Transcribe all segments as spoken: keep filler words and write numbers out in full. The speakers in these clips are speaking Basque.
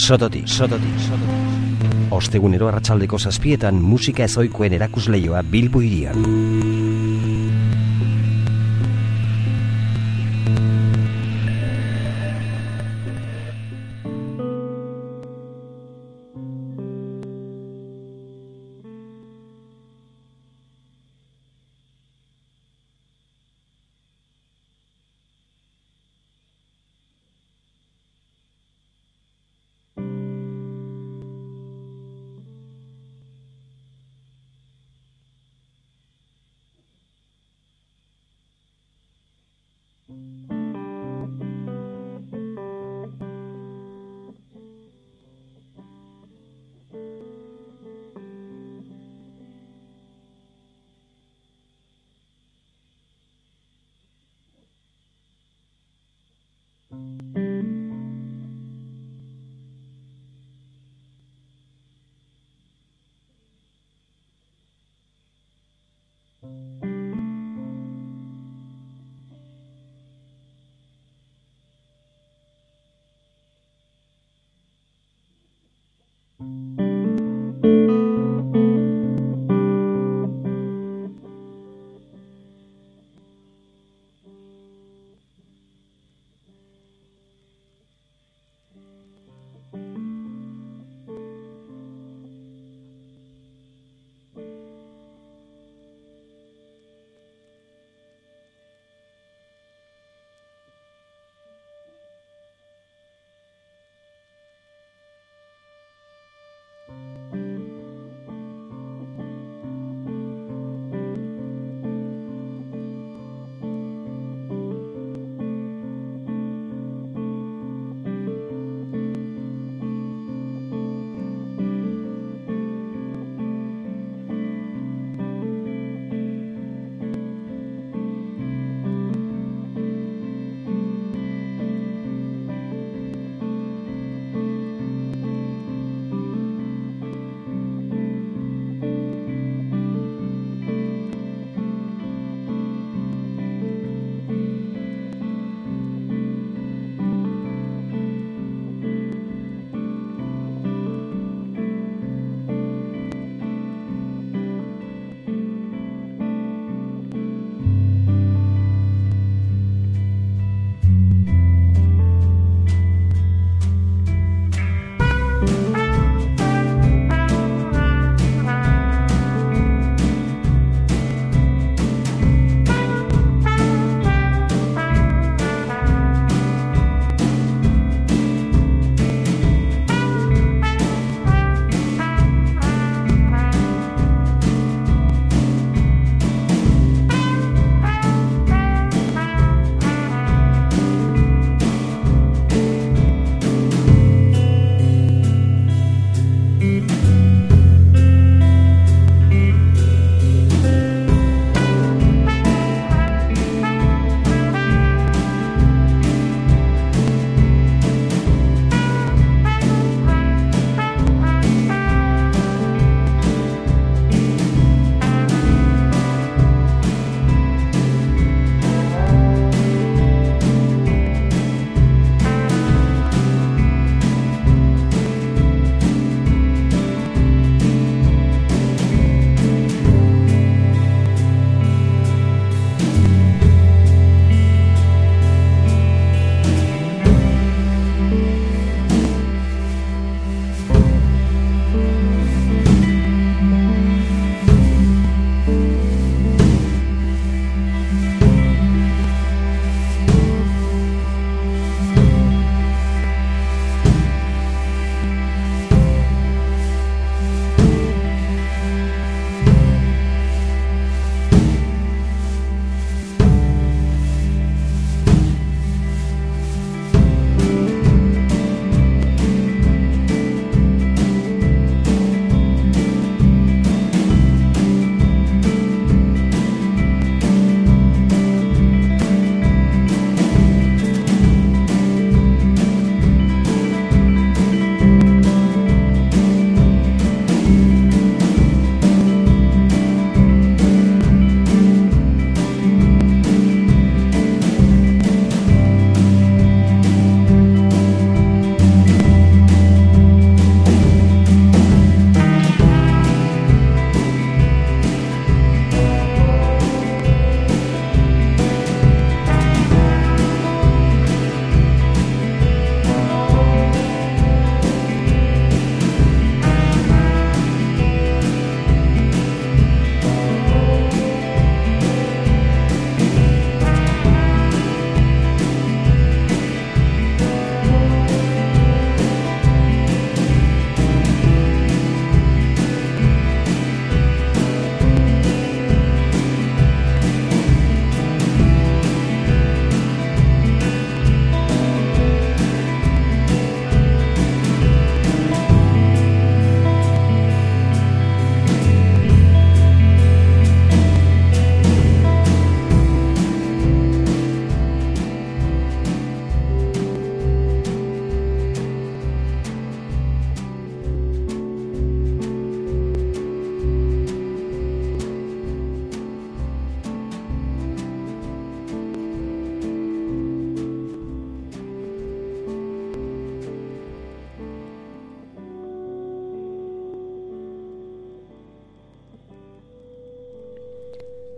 Sototik, sototik, sototik. Ostegunero arratsaldeko zazpietan musika ezoikoen erakusleioa Bilbo hirian.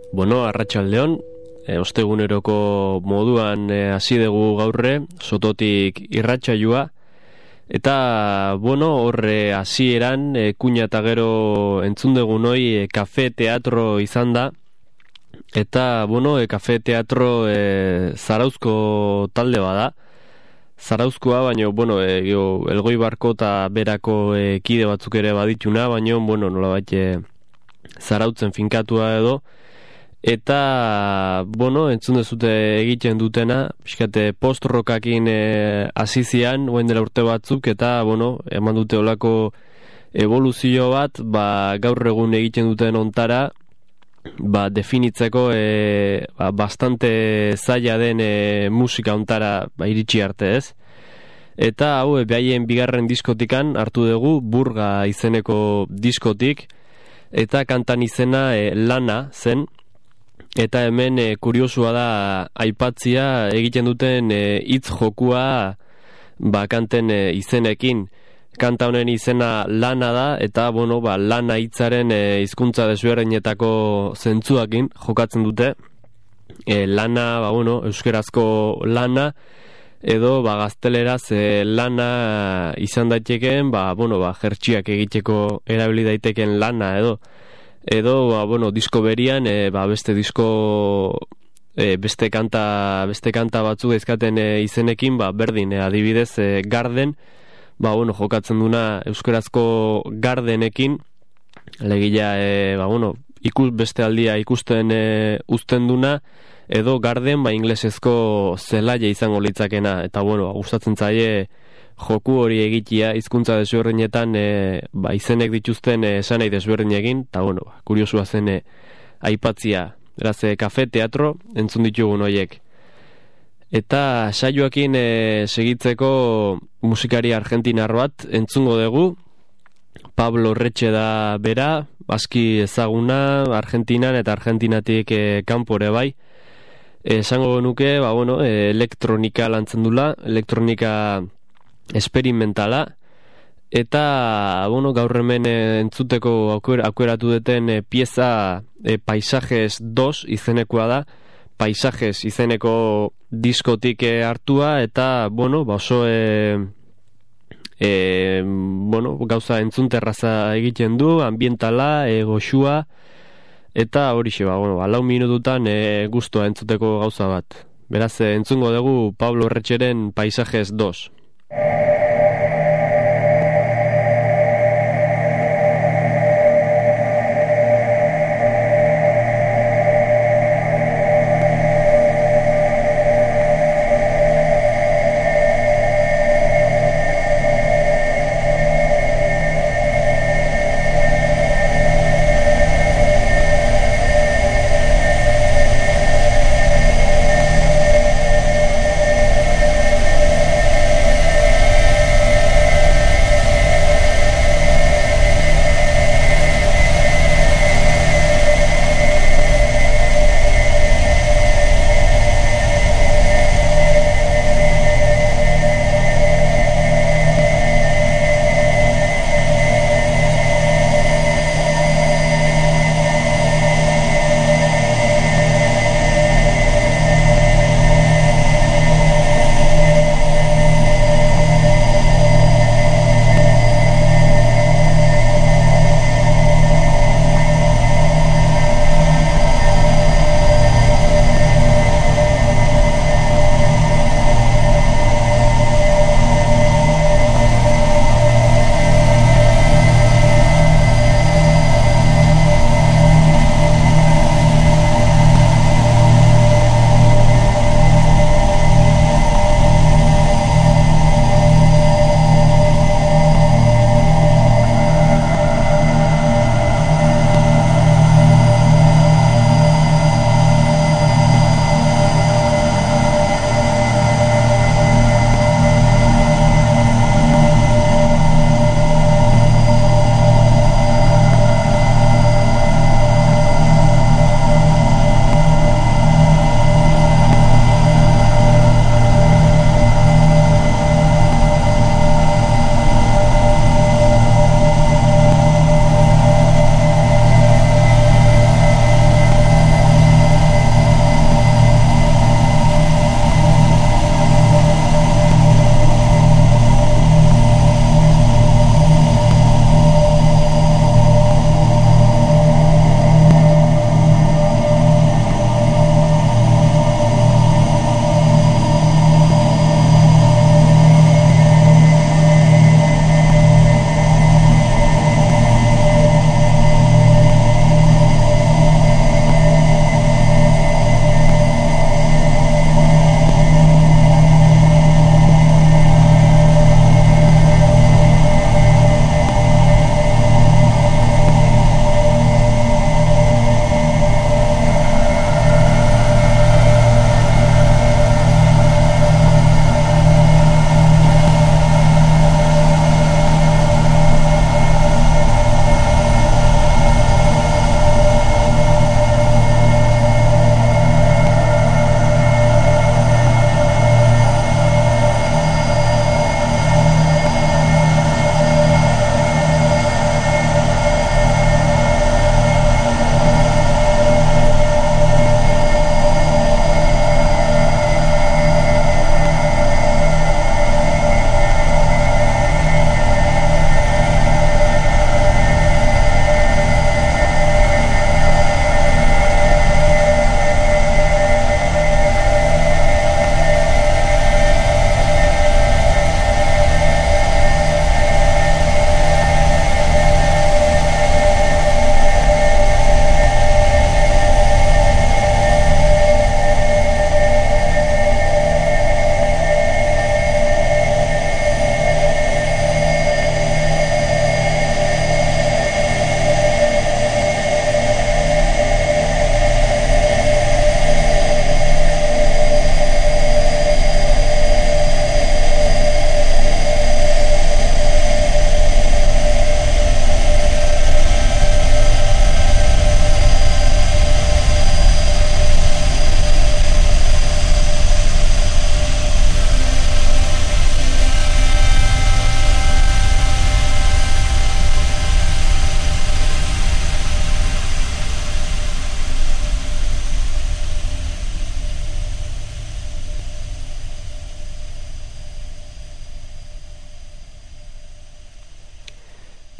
Bueno, arratsaldeon, e, osteguneroko moduan hasi e, dugu gaurre, sototik irratsaioa, eta, bueno, horre hasieran e, kuña eta gero entzun dugu noi e, kafe teatro izan da, eta, bueno, e, kafe teatro e, Zarauzko talde bada, Zarauzkoa, baina, bueno, e, geho, Elgoi Barko eta berako e, kide batzuk ere badituna, baina, bueno, nolabait e, Zarautzen finkatua edo, eta, bueno, entzun dezute egiten dutena, pixkate post-rockakin hasi e, zian, oen dela urte batzuk, eta, bueno, eman dute olako evoluzio bat, ba, gaur egun egiten duten ontara, ba, definitzeko e, ba, bastante zaila den e, musika ontara ba, iritsi arte ez. Eta hau, e, behaien bigarren diskotikan hartu dugu, Burga izeneko diskotik, eta kantan izena e, Lana zen, eta hemen e, kuriosua da aipatzia egiten duten e, hitz jokua ba, kanten e, izenekin. Kanta honen izena Lana da, eta bueno, ba, lana hitzaren e, hizkuntza desberdinetako zentzuakin jokatzen dute. E, lana, ba, bueno, euskerazko lana, edo ba, gazteleraz e, lana izan daitekeen, ba, bueno, ba, jertxiak egiteko erabili daiteken lana, edo. Edo, ba, bueno, disko berian, e, ba, beste disko, e, beste kanta, beste kanta batzuk ezkaten e, izenekin, ba, berdin, e, adibidez, e, Garden, ba, bueno, jokatzen duna euskarazko Gardenekin, legila, e, ba, bueno, ikus, beste aldia ikusten e, uzten duna, edo Garden, ba, inglesezko zelaia izango litzakena, eta, bueno, gustatzen zaie joku hori egitea hizkuntza desberdinetan e, ba, izenek dituzten e, esanai desberdinekin, eta, bueno, kuriosua zen e, aipatzia, beraz, e, kafe teatro entzun ditugun horiek. Eta saioakin e, segitzeko musikari argentinar bat entzungo dugu, Pablo Retxe da bera, aski ezaguna, Argentinan eta Argentinatik e, kanpore bai. Esango nuke, ba, bueno, e, elektronika lantzen dula, elektronika esperimentala, eta, bueno, gaur hemen e, entzuteko auker, aukeratu duten e, pieza e, Paisajes dos izenekoa da, Paisajes izeneko diskotik hartua, eta, bueno, ba oso e, e, bueno, gauza entzunterraza egiten du, ambientala, e, goxua, eta horixe, ba, bueno, ba, lau minututan e, guztua entzuteko gauza bat. Beraz, e, entzungo dugu Pablo Retxeren Paisajes dos. We'll be right back.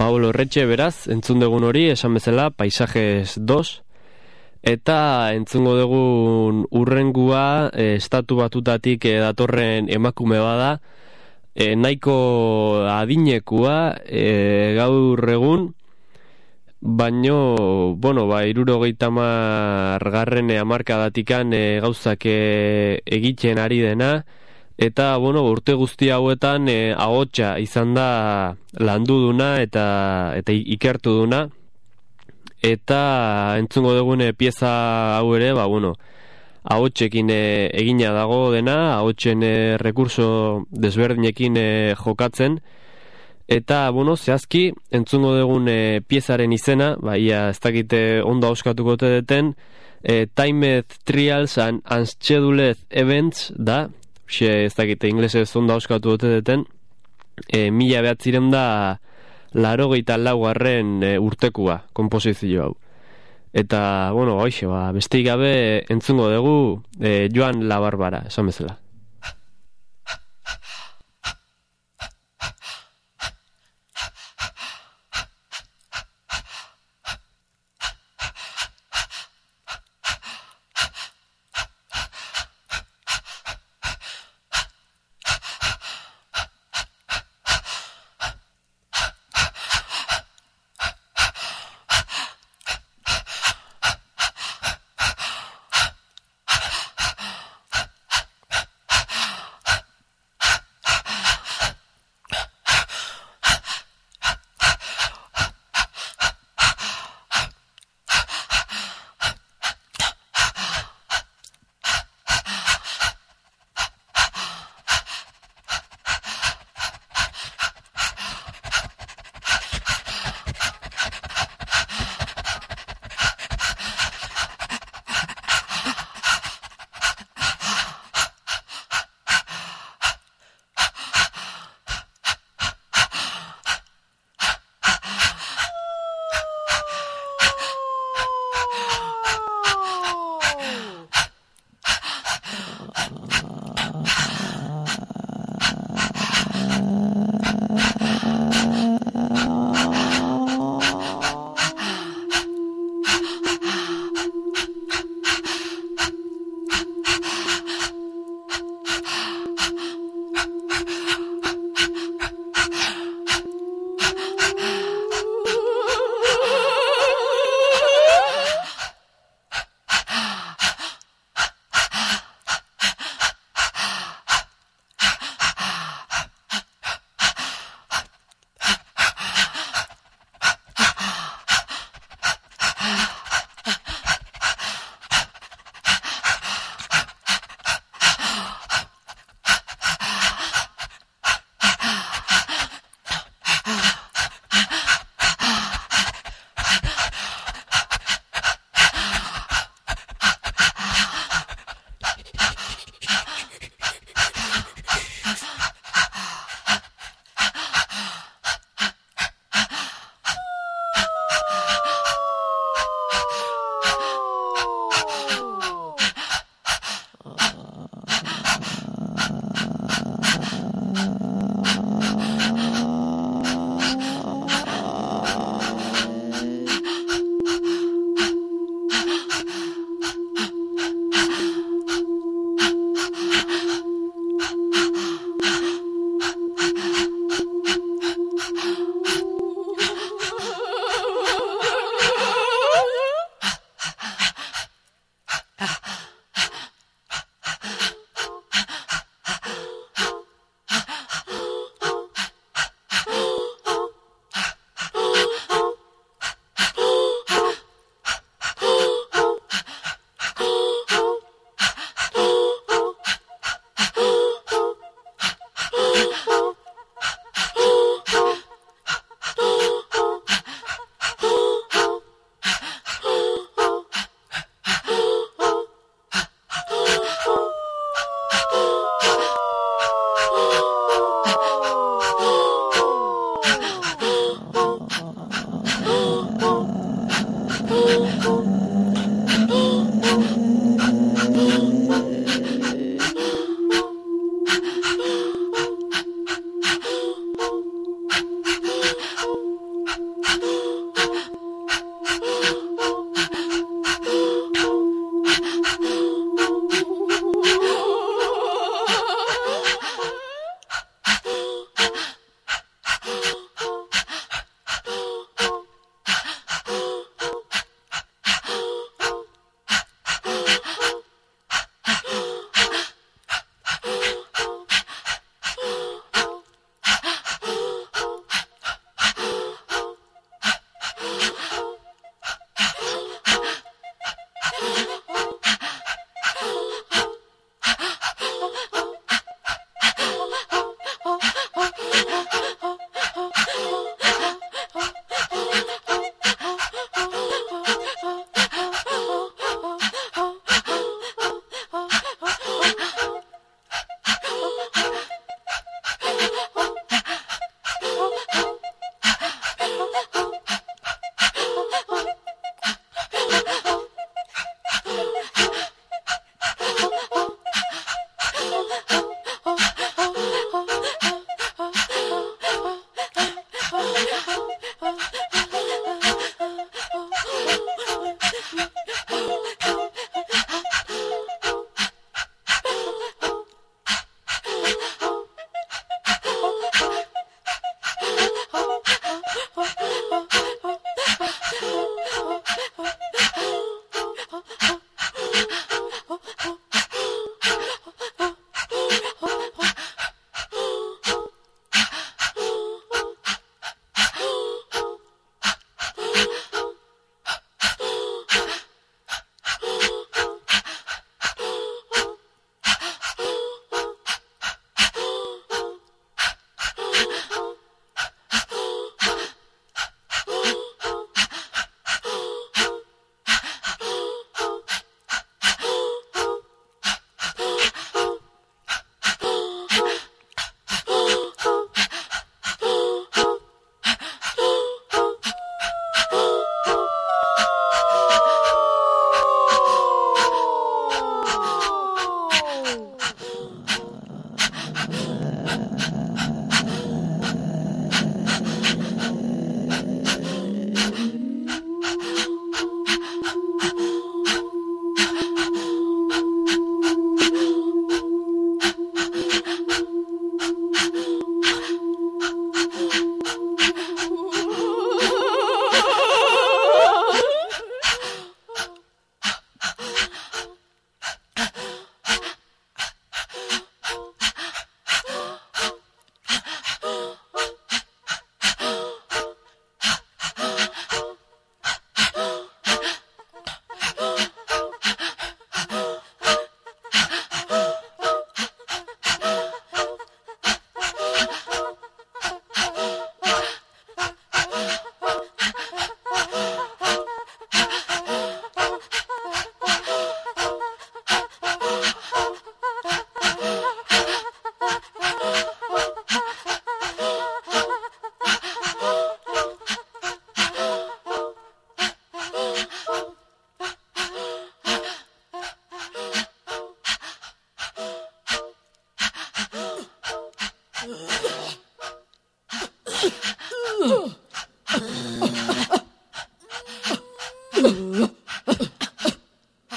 Ba, horretxe beraz, entzun dugun hori, esan bezala, Paisajes dos, eta entzungo dugun urrengua, e, estatu batutatik e, datorren emakume bada, e, nahiko adinekua, e, gaur egun, baino, bueno, ba, irurogeita hamargarren hamarkadatikan e, gauzak e, egiten ari dena, eta, bueno, urte guzti hauetan e, ahotsa izan da landu duna eta, eta ikertu duna, eta entzungo dugune pieza hau ere, ba, bueno, ahotsekin e, egina dago dena, ahotsen e, rekurso desberdinekin e, jokatzen, eta, bueno, zehazki, entzungo dugun e, piezaren izena, ba, ia ez dakite ondo auskatuko te deten, e, Timed Trials and Unscheduled Events da, xe ez dakite inglesez ondo auskatu ote deten, e, mila behatziren da larogeita laugarren e, urtekua komposizio hau. Eta, bueno, hoxe, ba, besteik gabe entzungo dugu e, Joan La Barbara, esan bezala.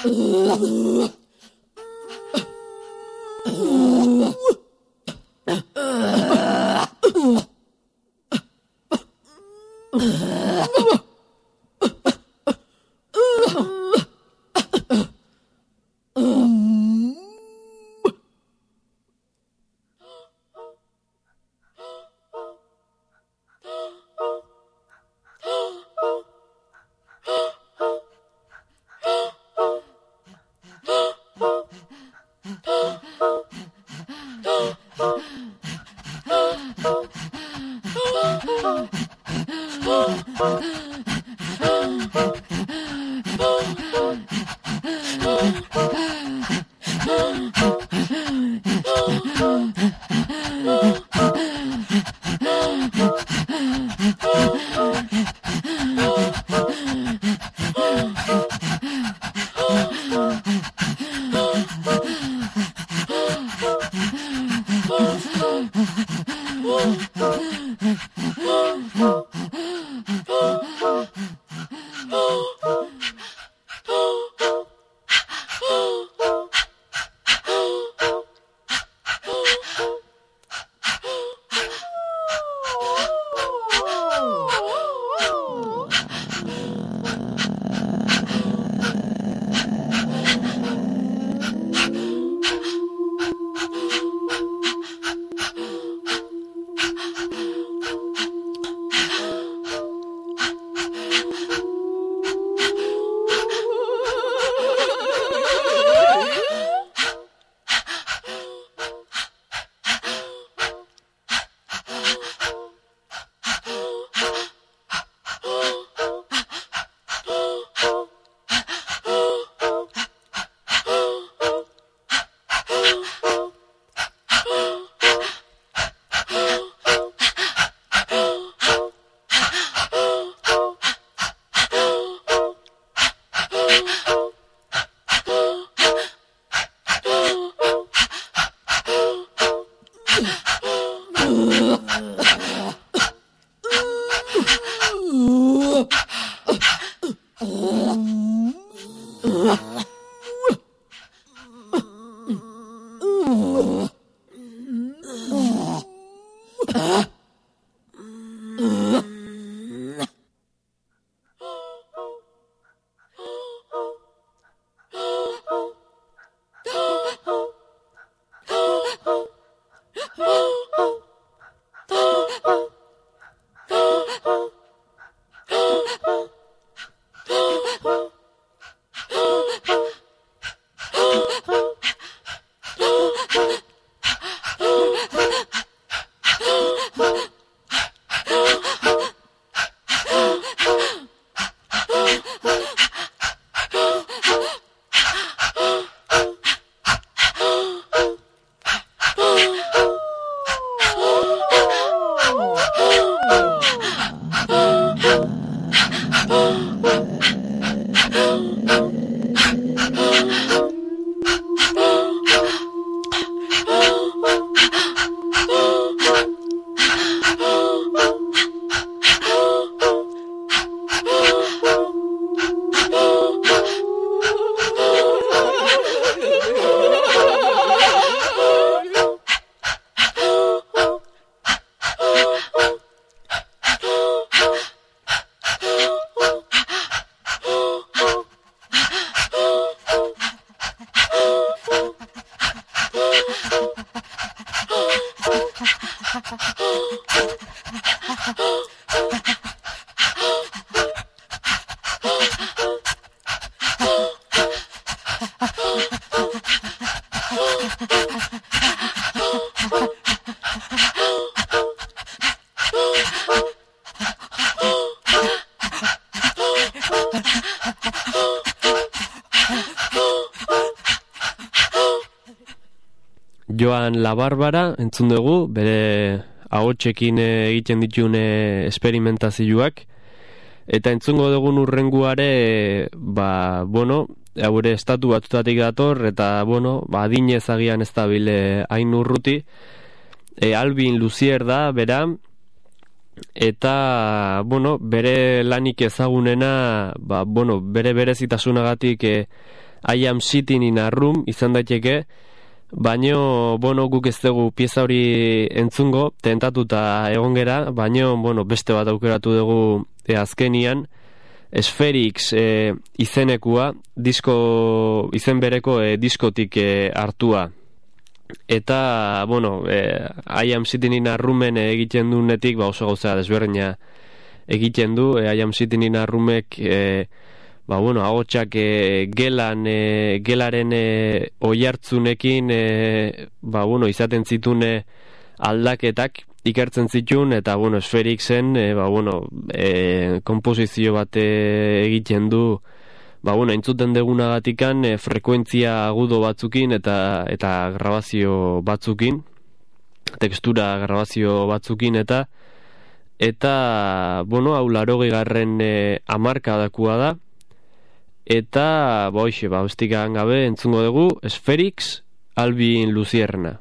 Joan La Barbara entzun dugu, bere ahotsekin egiten ditune esperimentazioak, eta entzungo dugun urrenguare, ba, bueno, haure estatu batutatik dator, eta, bueno, ba, adinez agian ez da bile hain urruti, e, Alvin Lucier da, bera, eta, bueno, bere lanik ezagunena, ba, bueno, bere berezitasunagatik e, I am sitting in a room izan daiteke, baino, bueno, guk ez dugu pieza hori entzungo, tentatuta egon gera, baino, bueno, beste bat aukeratu dugu e, azkenian, Spherix e, izenekua, disko, izen bereko e, diskotik e, hartua. Eta, bueno, e, I am sitting in a roomen egiten dunetik, ba oso gauza desberdina egiten du, e, I am sitting in a roomek, e, ba, bueno, agotxak e, gelan, e, gelaren e, oihartzunekin, e, ba, bueno, izaten zitune aldaketak ikertzen zitun, eta, bueno, Spherixen, e, ba, bueno, e, kompozizio bat e, egiten du, ba, bueno, entzuten degunagatikan e, frekuentzia agudo batzukin eta eta grabazio batzukin, tekstura grabazio batzukin, eta eta, bueno, hau laurogei garren e, hamarkadakua da, eta, ba, hoxe, ba, bestikan gabe entzungo dugu, Spherix, Albin Lucierna.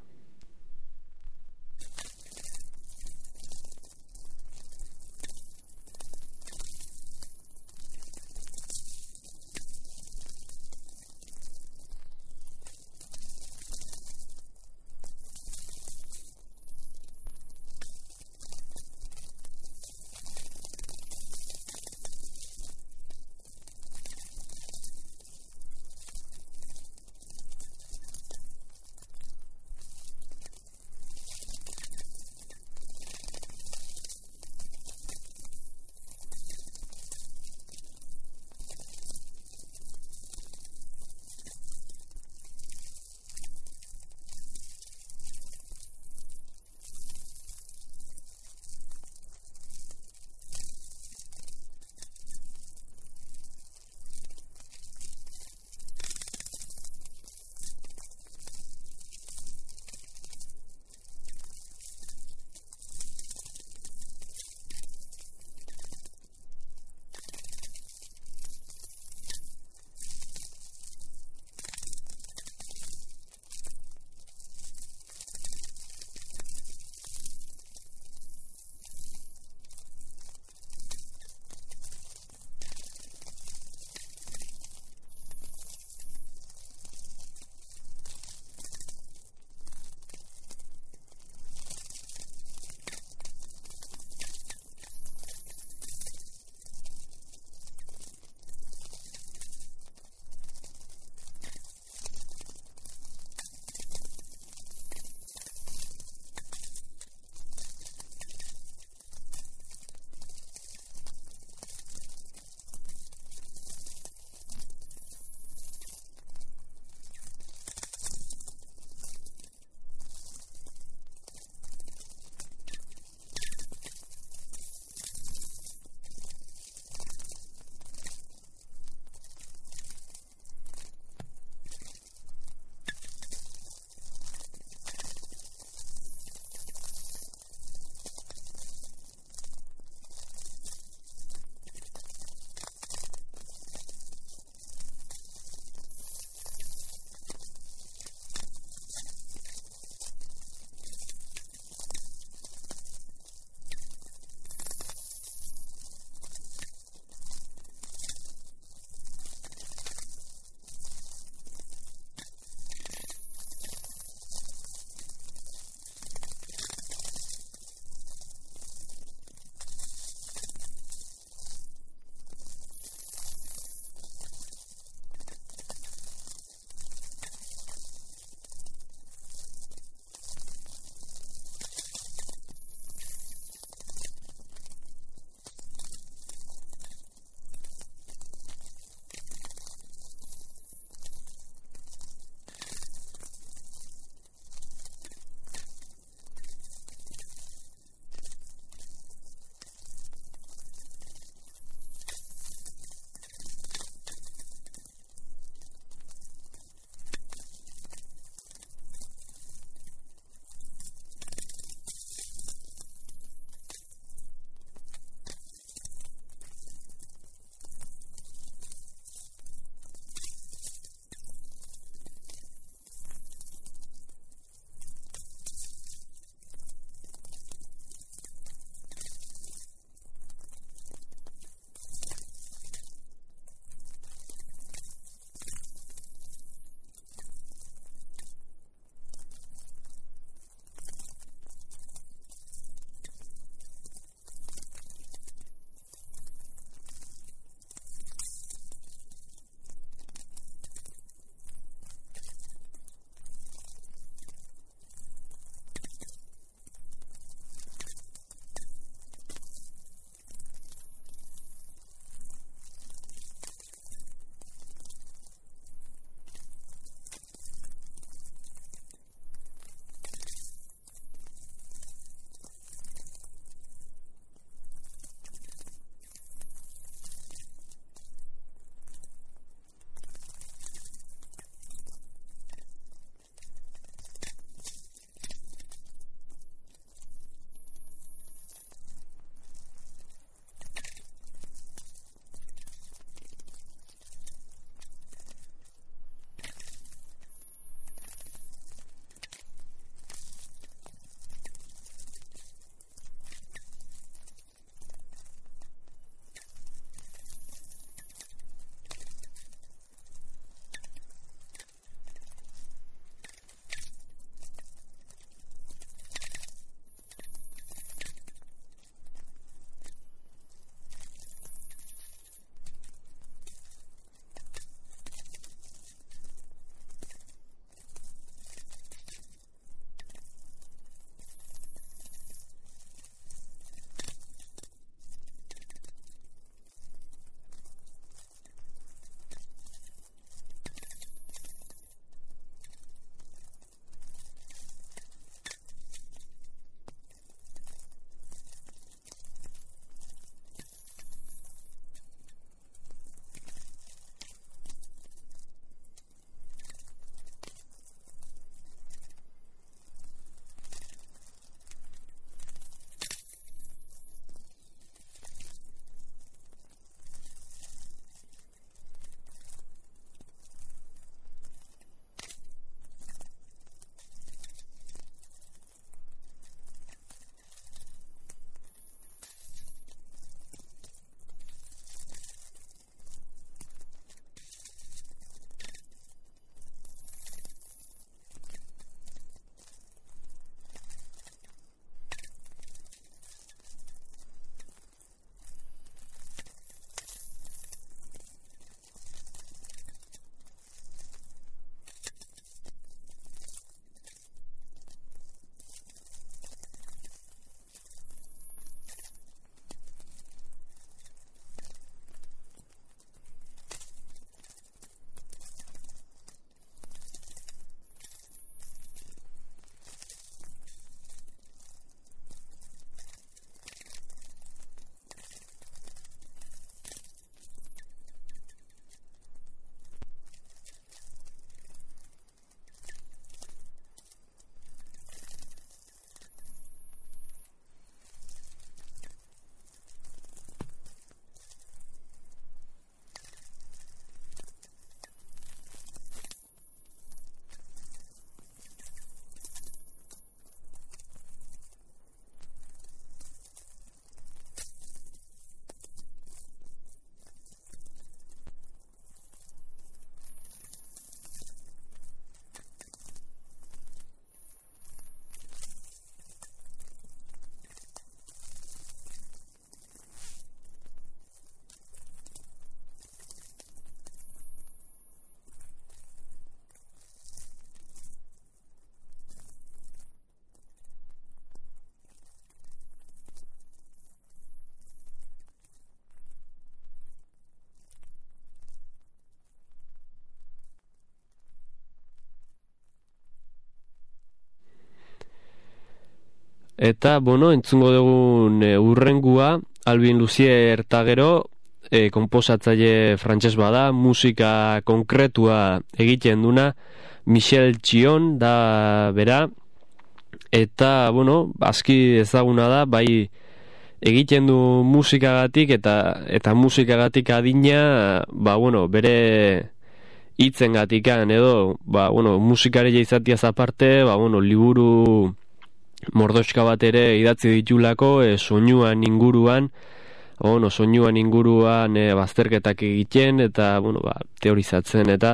Eta, bueno, entzungo dugun e, urrengua, Albin Luzier eta gero, e, komposatzaile frantses bada, musika konkretua egiten duna, Michel Chion da bera, eta, bueno, aski ezaguna da, bai egiten du musikagatik eta eta musikagatik adina, ba, bueno, bere hitzengatikan edo, ba, bueno, musikaria izatiaz aparte, ba, bueno, liburu mordoxka bat ere idatzi ditulako, e, soinuan inguruan, bueno, soinuan inguruan e, bazterketak egiten eta, bueno, ba, teorizatzen eta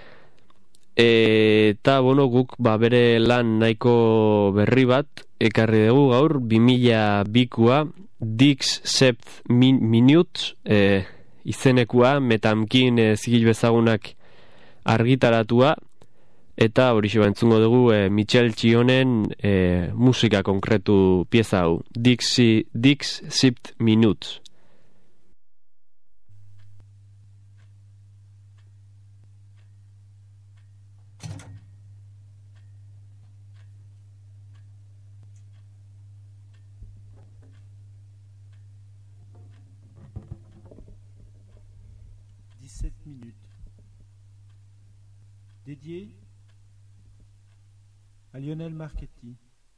e, eta, bueno, guk ba, bere lan nahiko berri bat ekarri dugu gaur, bi mila bikoa, Dix Sept min, Minutes e, izenekua, metamkin e, zigil bezagunak argitaratua, eta hori xeba entzungo dugu e, Michel Chionen e, musika konkretu pieza hau, Dix, Dix Sept Minutes. dix-sept minutes. Dédié à Lionel Marchetti.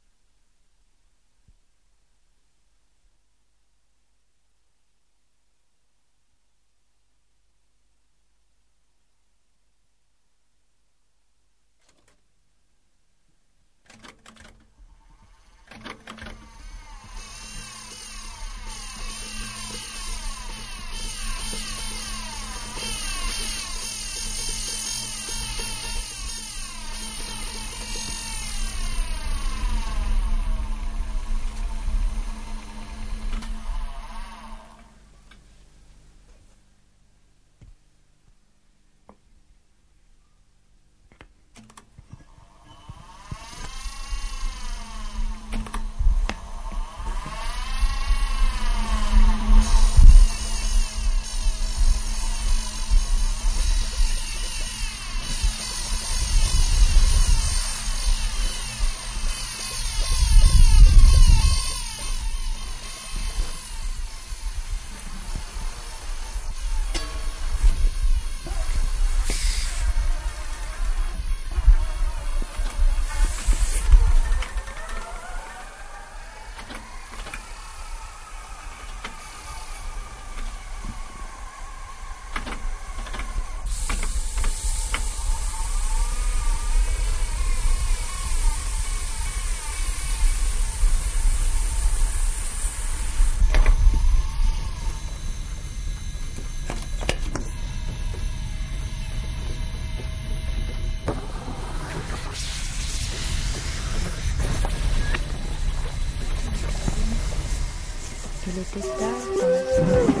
Le testard dans la soirée.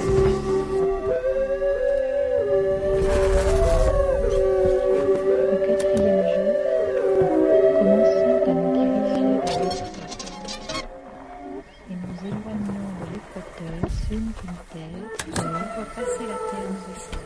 Le quatrième jour, commençons à nous diriger vers l'Équateur et nous éloignons de l'Équateur sur une terre et on voit passer la Terre nourricière.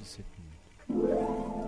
dix-sept minutes.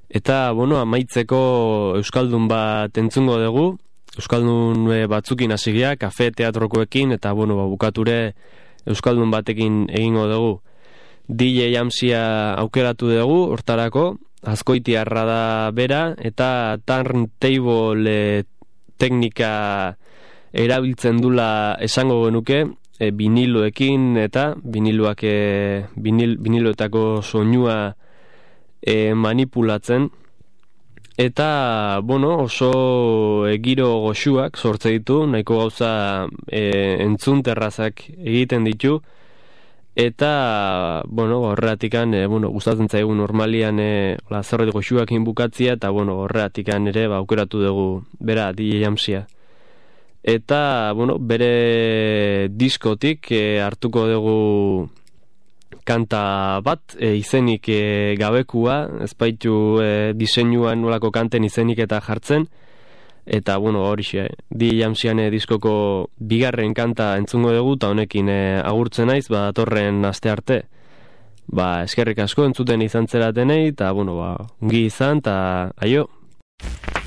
Eta, bueno, amaitzeko Euskaldun bat entzungo dugu, Euskaldun batzukin hasigia, kafe teatrokoekin, eta, bueno, ba, bukature Euskaldun batekin egingo dugu. D J Jamsia aukeratu dugu, hortarako, Azkoitiarra da bera, eta turntable teknika erabiltzen dula esango genuke, e, viniloekin eta viniloak e, vinil, viniloetako soinua e, manipulatzen, eta bueno, oso e, giro goxuak sortze ditu, nahiko gauza e, entzunterrazak egiten ditu, eta bueno, horretikan e, bueno, gustatzen zaigu normalian e, la zerbait goxuekin bukatzia, eta bueno, horretikan ere ba aukeratu dugu bera D J Jamsia. Eta, bueno, bere diskotik e, hartuko dugu kanta bat, e, izenik e, gabekua, ezbaitu e, diseinuan nolako kanten izenik eta jartzen, eta, bueno, horixe, D J Jamsian e, diskoko bigarren kanta entzungo dugu, eta honekin e, agurtzen naiz, ba, datorren aste arte. Ba, eskerrik asko entzuten izan zeratenei, eta, bueno, ba, ungi izan, eta aio!